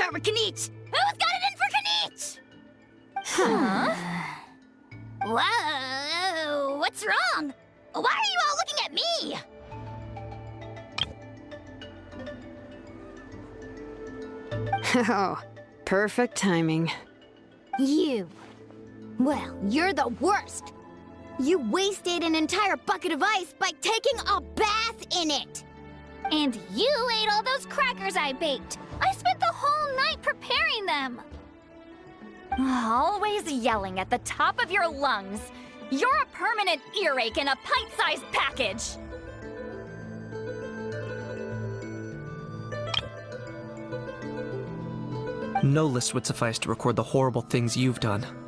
start with Kanich. Who's got it in for Kanich? Huh? Whoa, what's wrong? Why are you all looking at me? Oh, perfect timing. You. Well, you're the worst. You wasted an entire bucket of ice by taking a bath in it. And you ate all those crackers I baked. I spent the whole night preparing them. Always yelling at the top of your lungs. You're a permanent earache in a pint-sized package. No list would suffice to record the horrible things you've done.